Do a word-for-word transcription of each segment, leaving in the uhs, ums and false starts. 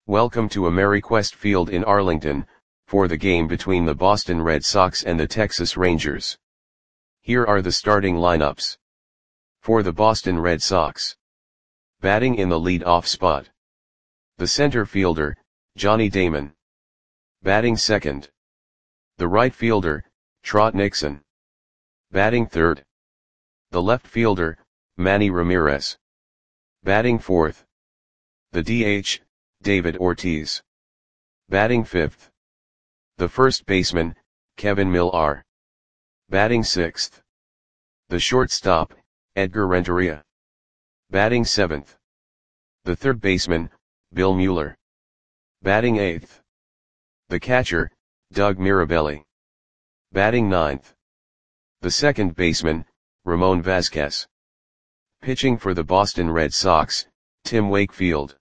Welcome to AmeriQuest Field in Arlington, for the game between the Boston Red Sox and the Texas Rangers. Here are the starting lineups. For the Boston Red Sox. Batting in the lead-off spot. The center fielder, Johnny Damon. Batting second. The right fielder, Trot Nixon. Batting third. The left fielder, Manny Ramirez. Batting fourth. The D H, David Ortiz. Batting fifth. The first baseman, Kevin Millar. Batting sixth. The shortstop, Edgar Renteria. Batting seventh. The third baseman, Bill Mueller. Batting eighth. The catcher, Doug Mirabelli. Batting ninth. The second baseman, Ramon Vasquez. Pitching for the Boston Red Sox, Tim Wakefield.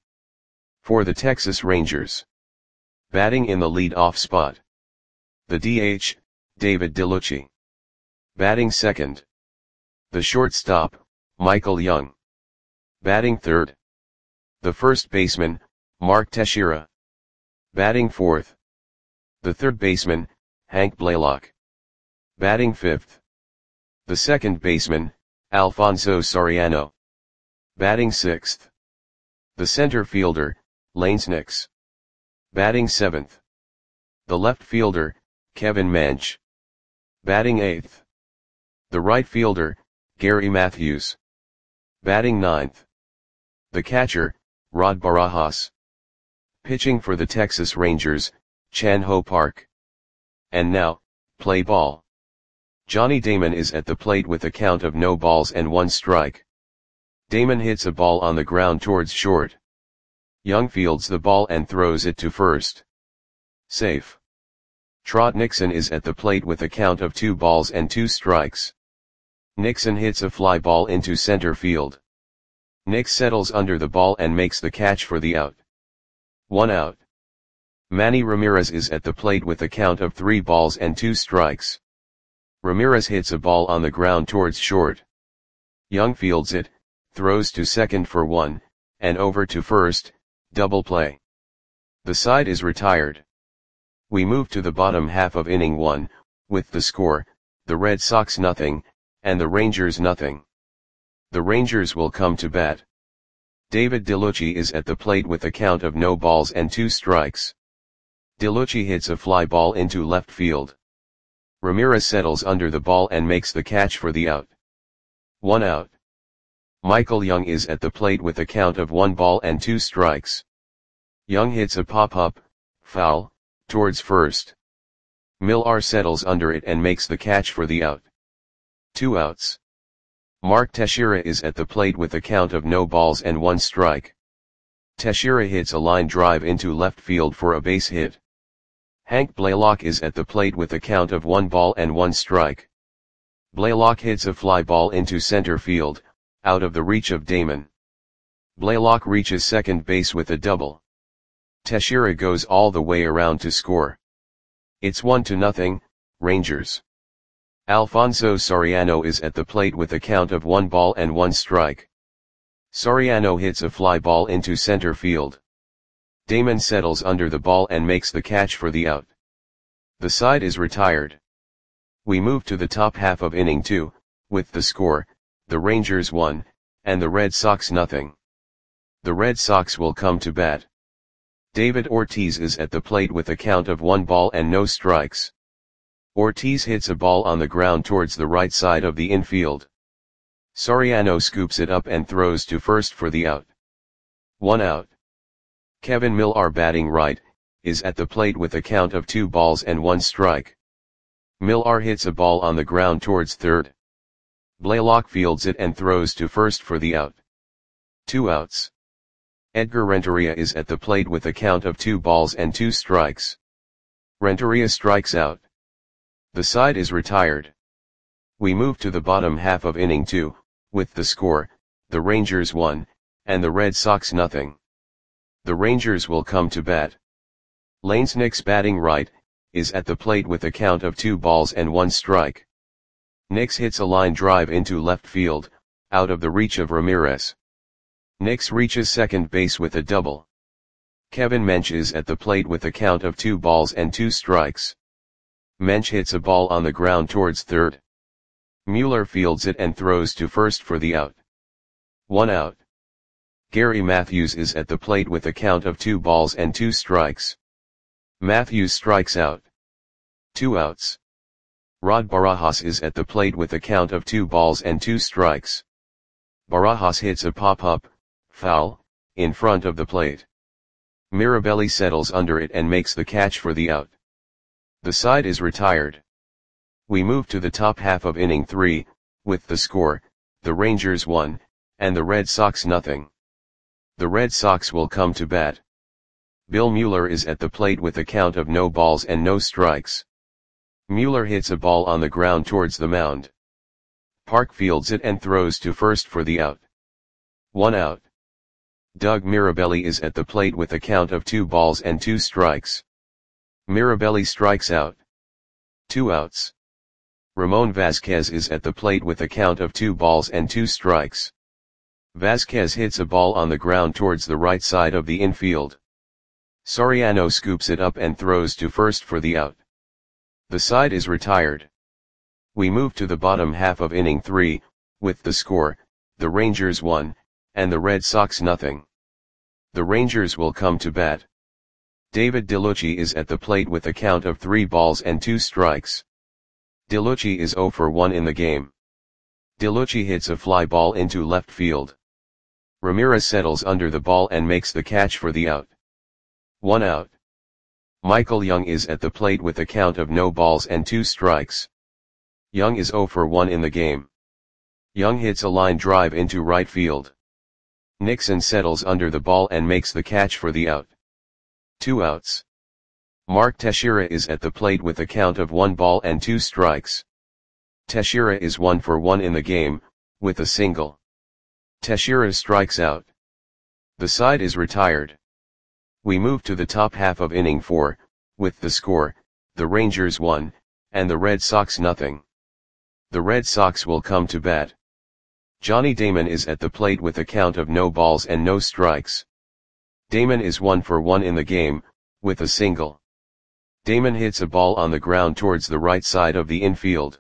For the Texas Rangers. Batting in the lead-off spot. The D H, David DeLucci. Batting second. The shortstop, Michael Young. Batting third. The first baseman, Mark Teixeira. Batting fourth. The third baseman, Hank Blaylock. Batting fifth. The second baseman, Alfonso Soriano. Batting sixth. The center fielder, Lance Nix. Batting seventh. The left fielder, Kevin Manch. Batting eighth. The right fielder, Gary Matthews. Batting ninth. The catcher, Rod Barajas. Pitching for the Texas Rangers, Chan Ho Park. And now, play ball. Johnny Damon is at the plate with a count of no balls and one strike. Damon hits a ball on the ground towards short. Young fields the ball and throws it to first. Safe. Trot Nixon is at the plate with a count of two balls and two strikes. Nixon hits a fly ball into center field. Nix settles under the ball and makes the catch for the out. One out. Manny Ramirez is at the plate with a count of three balls and two strikes. Ramirez hits a ball on the ground towards short. Young fields it, throws to second for one, and over to first. Double play. The side is retired. We move to the bottom half of inning one, with the score, the Red Sox nothing, and the Rangers nothing. The Rangers will come to bat. David DeLucci is at the plate with a count of no balls and two strikes. DeLucci hits a fly ball into left field. Ramirez settles under the ball and makes the catch for the out. One out. Michael Young is at the plate with a count of one ball and two strikes. Young hits a pop-up, foul, towards first. Millar settles under it and makes the catch for the out. Two outs. Mark Teixeira is at the plate with a count of no balls and one strike. Teixeira hits a line drive into left field for a base hit. Hank Blaylock is at the plate with a count of one ball and one strike. Blaylock hits a fly ball into center field, out of the reach of Damon. Blaylock reaches second base with a double. Teixeira goes all the way around to score. It's one to nothing, Rangers. Alfonso Soriano is at the plate with a count of one ball and one strike. Soriano hits a fly ball into center field. Damon settles under the ball and makes the catch for the out. The side is retired. We move to the top half of inning two, with the score, the Rangers one, and the Red Sox nothing. The Red Sox will come to bat. David Ortiz is at the plate with a count of one ball and no strikes. Ortiz hits a ball on the ground towards the right side of the infield. Soriano scoops it up and throws to first for the out. One out. Kevin Millar, batting right, is at the plate with a count of two balls and one strike. Millar hits a ball on the ground towards third. Blaylock fields it and throws to first for the out. Two outs. Edgar Renteria is at the plate with a count of two balls and two strikes. Renteria strikes out. The side is retired. We move to the bottom half of inning two, with the score, the Rangers one, and the Red Sox nothing. The Rangers will come to bat. Lance Nix, batting right, is at the plate with a count of two balls and one strike. Nix hits a line drive into left field, out of the reach of Ramirez. Nix reaches second base with a double. Kevin Mensch is at the plate with a count of two balls and two strikes. Mensch hits a ball on the ground towards third. Mueller fields it and throws to first for the out. One out. Gary Matthews is at the plate with a count of two balls and two strikes. Matthews strikes out. Two outs. Rod Barajas is at the plate with a count of two balls and two strikes. Barajas hits a pop-up, foul, in front of the plate. Mirabelli settles under it and makes the catch for the out. The side is retired. We move to the top half of inning three, with the score, the Rangers one, and the Red Sox nothing. The Red Sox will come to bat. Bill Mueller is at the plate with a count of no balls and no strikes. Mueller hits a ball on the ground towards the mound. Park fields it and throws to first for the out. One out. Doug Mirabelli is at the plate with a count of two balls and two strikes. Mirabelli strikes out. Two outs. Ramon Vasquez is at the plate with a count of two balls and two strikes. Vasquez hits a ball on the ground towards the right side of the infield. Soriano scoops it up and throws to first for the out. The side is retired. We move to the bottom half of inning three, with the score, the Rangers one, and the Red Sox nothing. The Rangers will come to bat. David DeLucci is at the plate with a count of three balls and two strikes. DeLucci is zero for one in the game. DeLucci hits a fly ball into left field. Ramirez settles under the ball and makes the catch for the out. One out. Michael Young is at the plate with a count of no balls and two strikes. Young is zero for one in the game. Young hits a line drive into right field. Nixon settles under the ball and makes the catch for the out. Two outs. Mark Teixeira is at the plate with a count of one ball and two strikes. Teixeira is one for one in the game, with a single. Teixeira strikes out. The side is retired. We move to the top half of inning four, with the score, the Rangers one, and the Red Sox nothing. The Red Sox will come to bat. Johnny Damon is at the plate with a count of no balls and no strikes. Damon is one for one in the game, with a single. Damon hits a ball on the ground towards the right side of the infield.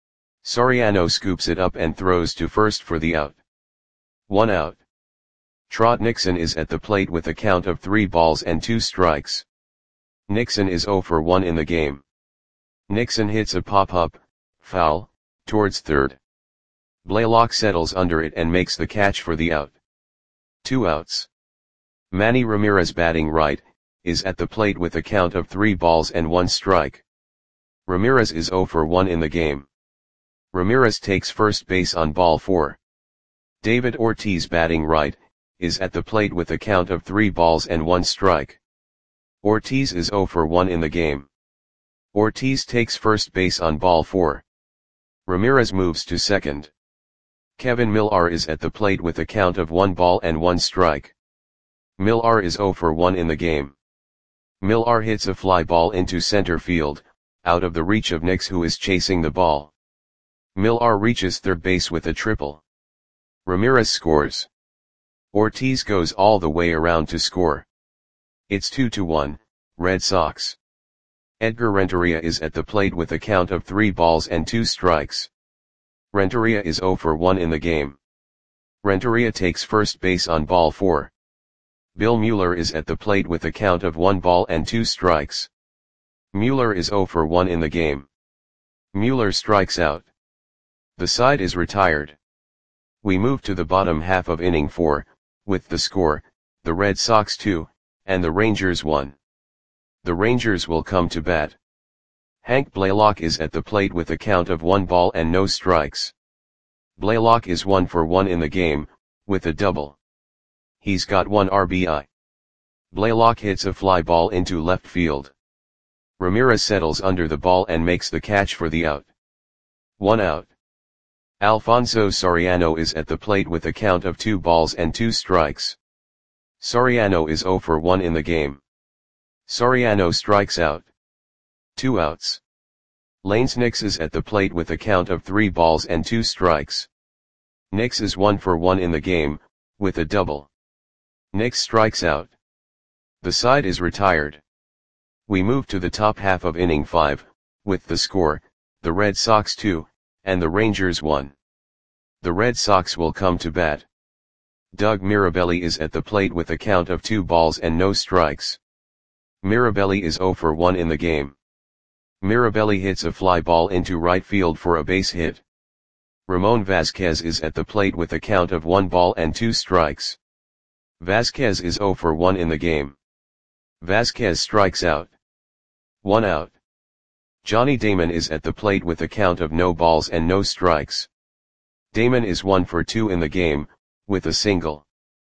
Soriano scoops it up and throws to first for the out. One out. Trot Nixon is at the plate with a count of three balls and two strikes. Nixon is zero for one in the game. Nixon hits a pop-up, foul, towards third. Blaylock settles under it and makes the catch for the out. Two outs. Manny Ramirez batting right, is at the plate with a count of three balls and one strike. Ramirez is zero for one in the game. Ramirez takes first base on ball four. David Ortiz batting right, is at the plate with a count of three balls and one strike. Ortiz is zero for one in the game. Ortiz takes first base on ball four. Ramirez moves to second. Kevin Millar is at the plate with a count of one ball and one strike. Millar is zero for one in the game. Millar hits a fly ball into center field, out of the reach of Nix, who is chasing the ball. Millar reaches third base with a triple. Ramirez scores. Ortiz goes all the way around to score. It's two to one, Red Sox. Edgar Renteria is at the plate with a count of three balls and two strikes. Renteria is zero for one in the game. Renteria takes first base on ball four. Bill Mueller is at the plate with a count of one ball and two strikes. Mueller is zero for one in the game. Mueller strikes out. The side is retired. We move to the bottom half of inning four, with the score, the Red Sox two, and the Rangers one. The Rangers will come to bat. Hank Blaylock is at the plate with a count of one ball and no strikes. Blaylock is one for one in the game, with a double. He's got one R B I. Blaylock hits a fly ball into left field. Ramirez settles under the ball and makes the catch for the out. One out. Alfonso Soriano is at the plate with a count of two balls and two strikes. Soriano is zero for one in the game. Soriano strikes out. Two outs. Lanes Nix is at the plate with a count of three balls and two strikes. Nix is one for one in the game, with a double. Nix strikes out. The side is retired. We move to the top half of inning five, with the score, the Red Sox two, and the Rangers one. The Red Sox will come to bat. Doug Mirabelli is at the plate with a count of two balls and no strikes. Mirabelli is zero for one in the game. Mirabelli hits a fly ball into right field for a base hit. Ramon Vazquez is at the plate with a count of one ball and two strikes. Vazquez is zero for one in the game. Vazquez strikes out. One out. Johnny Damon is at the plate with a count of no balls and no strikes. Damon is one for two in the game, with a single.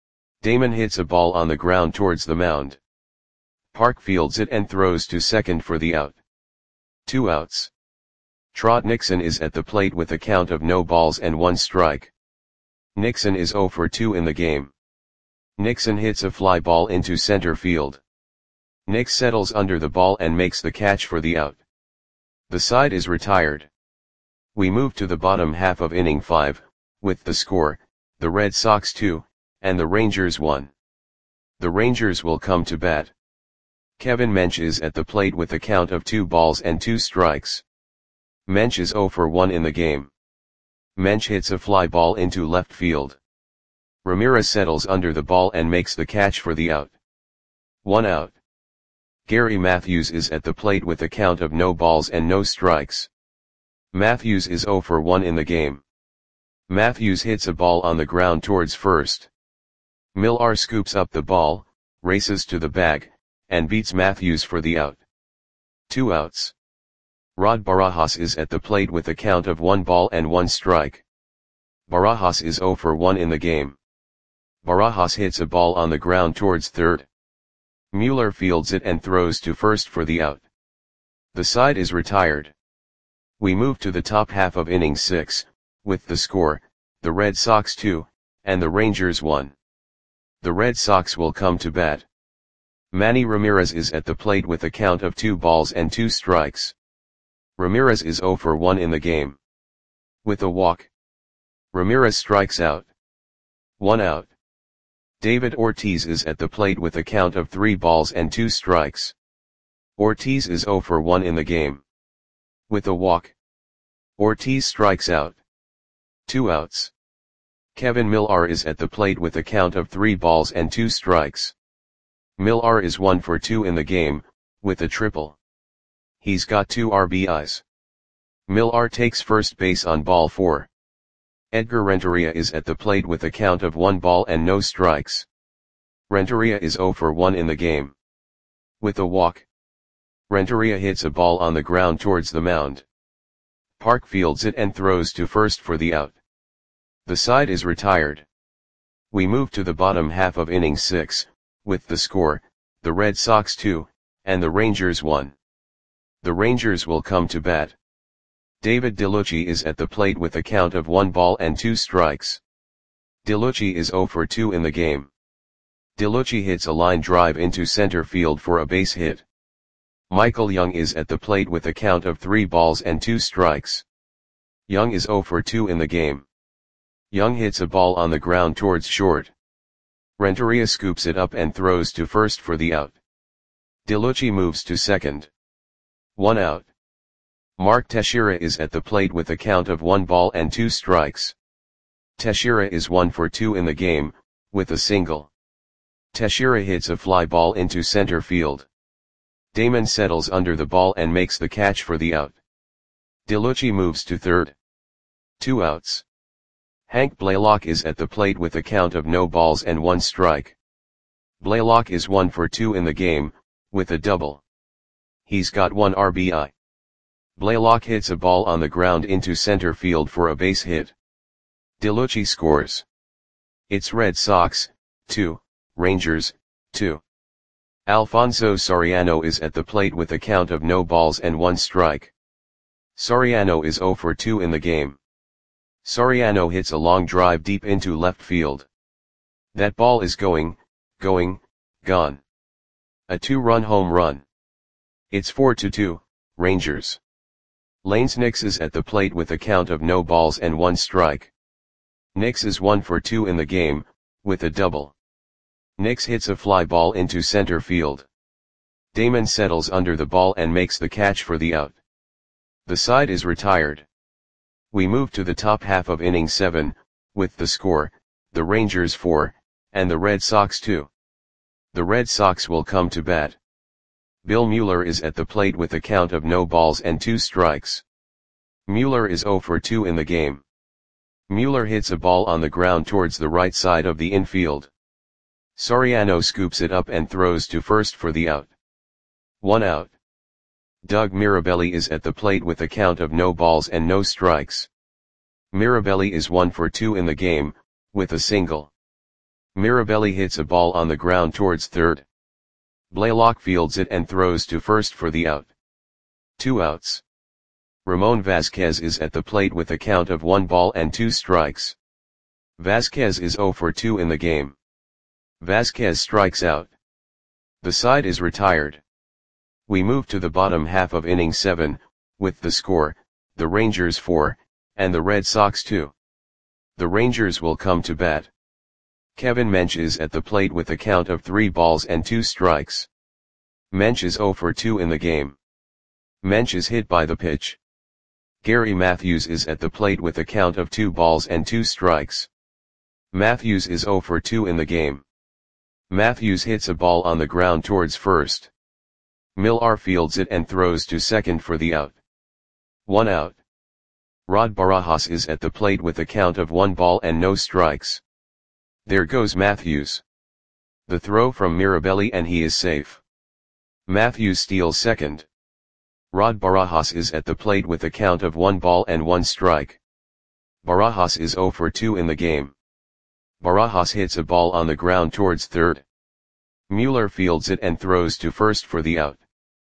Damon hits a ball on the ground towards the mound. Park fields it and throws to second for the out. Two outs. Trot Nixon is at the plate with a count of no balls and one strike. Nixon is zero for two in the game. Nixon hits a fly ball into center field. Nix settles under the ball and makes the catch for the out. The side is retired. We move to the bottom half of inning five, with the score, the Red Sox two, and the Rangers one. The Rangers will come to bat. Kevin Mench is at the plate with a count of two balls and two strikes. Mench is zero for one in the game. Mench hits a fly ball into left field. Ramirez settles under the ball and makes the catch for the out. One out. Gary Matthews is at the plate with a count of no balls and no strikes. Matthews is zero for one in the game. Matthews hits a ball on the ground towards first. Millar scoops up the ball, races to the bag, and beats Matthews for the out. Two outs. Rod Barajas is at the plate with a count of one ball and one strike. Barajas is zero for one in the game. Barajas hits a ball on the ground towards third. Mueller fields it and throws to first for the out. The side is retired. We move to the top half of inning six, with the score, the Red Sox two, and the Rangers one. The Red Sox will come to bat. Manny Ramirez is at the plate with a count of two balls and two strikes. Ramirez is zero for one in the game. With a walk. Ramirez strikes out. One out. David Ortiz is at the plate with a count of three balls and two strikes. Ortiz is zero for one in the game. With a walk. Ortiz strikes out. Two outs. Kevin Millar is at the plate with a count of three balls and two strikes. Millar is one for two in the game, with a triple. He's got two R B Is. Millar takes first base on ball four. Edgar Renteria is at the plate with a count of one ball and no strikes. Renteria is zero for one in the game. With a walk. Renteria hits a ball on the ground towards the mound. Park fields it and throws to first for the out. The side is retired. We move to the bottom half of inning six, with the score, the Red Sox two, and the Rangers one. The Rangers will come to bat. David DeLucci is at the plate with a count of one ball and two strikes. DeLucci is zero for two in the game. DeLucci hits a line drive into center field for a base hit. Michael Young is at the plate with a count of three balls and two strikes. Young is zero for two in the game. Young hits a ball on the ground towards short. Renteria scoops it up and throws to first for the out. DeLucci moves to second. One out. Mark Teixeira is at the plate with a count of one ball and two strikes. Teixeira is one for two in the game, with a single. Teixeira hits a fly ball into center field. Damon settles under the ball and makes the catch for the out. DeLucci moves to third. Two outs. Hank Blaylock is at the plate with a count of no balls and one strike. Blaylock is one for two in the game, with a double. He's got one R B I. Blaylock hits a ball on the ground into center field for a base hit. DeLucci scores. It's Red Sox, two, Rangers, two. Alfonso Soriano is at the plate with a count of no balls and one strike. Soriano is zero for two in the game. Soriano hits a long drive deep into left field. That ball is going, going, gone. A two-run home run. It's four to two, Rangers. Lanes Nix is at the plate with a count of no balls and one strike. Nix is one for two in the game, with a double. Nix hits a fly ball into center field. Damon settles under the ball and makes the catch for the out. The side is retired. We move to the top half of inning seven, with the score, the Rangers four, and the Red Sox two. The Red Sox will come to bat. Bill Mueller is at the plate with a count of no balls and two strikes. Mueller is oh for two in the game. Mueller hits a ball on the ground towards the right side of the infield. Soriano scoops it up and throws to first for the out. One out. Doug Mirabelli is at the plate with a count of no balls and no strikes. Mirabelli is one for two in the game, with a single. Mirabelli hits a ball on the ground towards third. Blaylock fields it and throws to first for the out. Two outs. Ramon Vasquez is at the plate with a count of one ball and two strikes. Vasquez is oh for two in the game. Vasquez strikes out. The side is retired. We move to the bottom half of inning seven, with the score, the Rangers four, and the Red Sox two. The Rangers will come to bat. Kevin Mench is at the plate with a count of three balls and two strikes. Mench is oh for two in the game. Mench is hit by the pitch. Gary Matthews is at the plate with a count of two balls and two strikes. Matthews is oh for two in the game. Matthews hits a ball on the ground towards first. Millar fields it and throws to second for the out. One out. Rod Barajas is at the plate with a count of one ball and no strikes. There goes Matthews. The throw from Mirabelli and he is safe. Matthews steals second. Rod Barajas is at the plate with a count of one ball and one strike. Barajas is oh for two in the game. Barajas hits a ball on the ground towards third. Mueller fields it and throws to first for the out.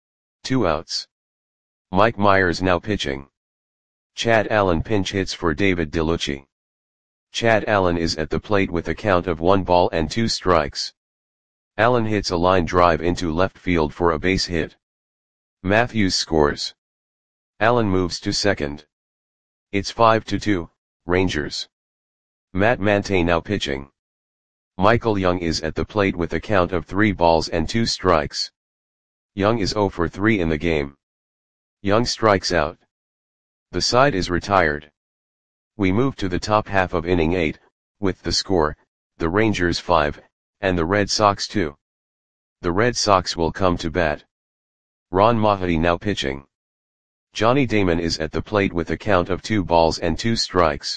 Two outs. Mike Myers now pitching. Chad Allen pinch hits for David DeLucci. Chad Allen is at the plate with a count of one ball and two strikes. Allen hits a line drive into left field for a base hit. Matthews scores. Allen moves to second. It's five to two, Rangers. Matt Mante now pitching. Michael Young is at the plate with a count of three balls and two strikes. Young is oh for three in the game. Young strikes out. The side is retired. We move to the top half of inning eight, with the score, the Rangers five, and the Red Sox two. The Red Sox will come to bat. Ron Mahdi now pitching. Johnny Damon is at the plate with a count of two balls and two strikes.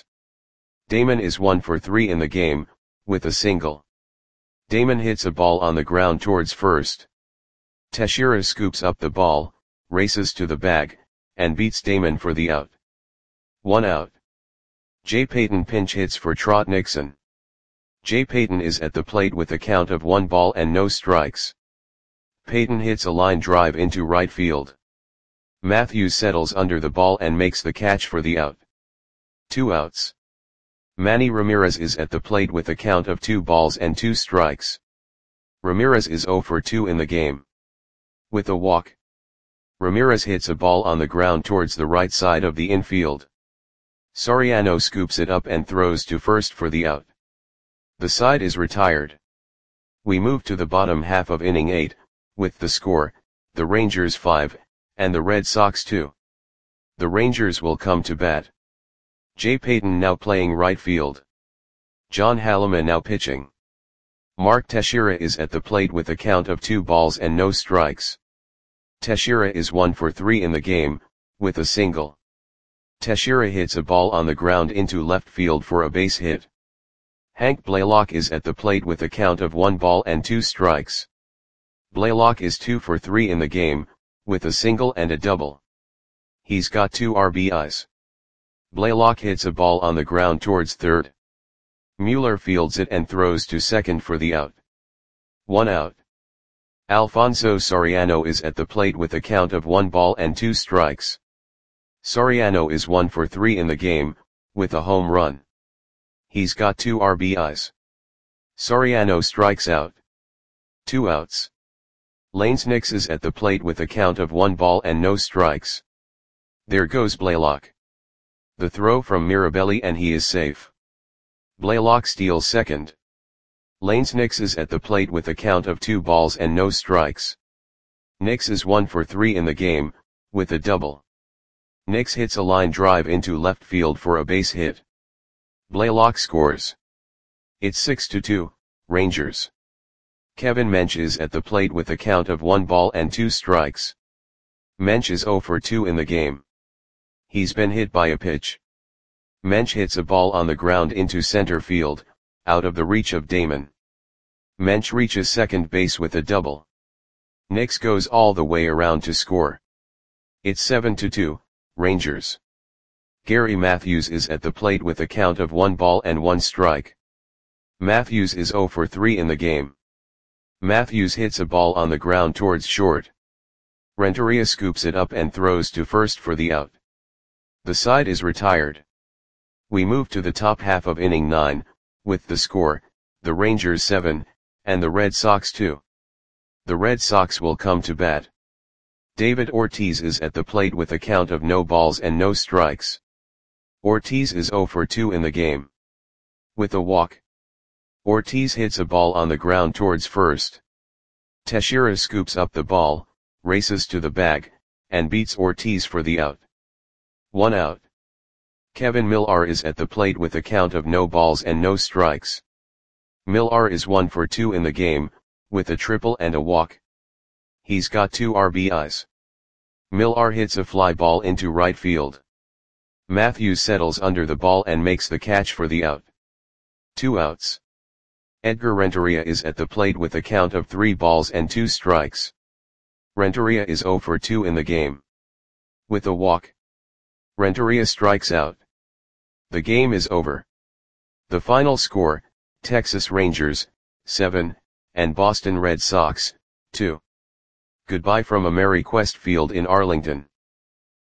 Damon is one for three in the game, with a single. Damon hits a ball on the ground towards first. Teixeira scoops up the ball, races to the bag, and beats Damon for the out. One out. Jay Payton pinch hits for Trot Nixon. Jay Payton is at the plate with a count of one ball and no strikes. Payton hits a line drive into right field. Matthews settles under the ball and makes the catch for the out. Two outs. Manny Ramirez is at the plate with a count of two balls and two strikes. Ramirez is oh for two in the game. With a walk. Ramirez hits a ball on the ground towards the right side of the infield. Soriano scoops it up and throws to first for the out. The side is retired. We move to the bottom half of inning eight, with the score, the Rangers five, and the Red Sox two. The Rangers will come to bat. Jay Payton now playing right field. John Halleman now pitching. Mark Teixeira is at the plate with a count of two balls and no strikes. Teixeira is one for three in the game, with a single. Teixeira hits a ball on the ground into left field for a base hit. Hank Blaylock is at the plate with a count of one ball and two strikes. Blaylock is two for three in the game, with a single and a double. He's got two R B Is. Blaylock hits a ball on the ground towards third. Mueller fields it and throws to second for the out. One out. Alfonso Soriano is at the plate with a count of one ball and two strikes. Soriano is one for three in the game, with a home run. He's got two R B Is. Soriano strikes out. Two outs. Lanes Nix is at the plate with a count of one ball and no strikes. There goes Blaylock. The throw from Mirabelli and he is safe. Blaylock steals second. Lanes Nix is at the plate with a count of two balls and no strikes. Nix is one for three in the game, with a double. Nix hits a line drive into left field for a base hit. Blaylock scores. It's six to two, Rangers. Kevin Mench is at the plate with a count of one ball and two strikes. Mench is zero for two in the game. He's been hit by a pitch. Mench hits a ball on the ground into center field, out of the reach of Damon. Mench reaches second base with a double. Nix goes all the way around to score. It's seven to two, Rangers. Gary Matthews is at the plate with a count of one ball and one strike. Matthews is zero for three in the game. Matthews hits a ball on the ground towards short. Renteria scoops it up and throws to first for the out. The side is retired. We move to the top half of inning nine, with the score, the Rangers seven, and the Red Sox two. The Red Sox will come to bat. David Ortiz is at the plate with a count of no balls and no strikes. Ortiz is zero for two in the game. With a walk. Ortiz hits a ball on the ground towards first. Teixeira scoops up the ball, races to the bag, and beats Ortiz for the out. One out. Kevin Millar is at the plate with a count of no balls and no strikes. Millar is one for two in the game, with a triple and a walk. He's got two R B Is. Millar hits a fly ball into right field. Matthews settles under the ball and makes the catch for the out. Two outs. Edgar Renteria is at the plate with a count of three balls and two strikes. Renteria is zero for two in the game. With a walk. Renteria strikes out. The game is over. The final score, Texas Rangers, seven, and Boston Red Sox, two. Goodbye from AmeriQuest Field in Arlington.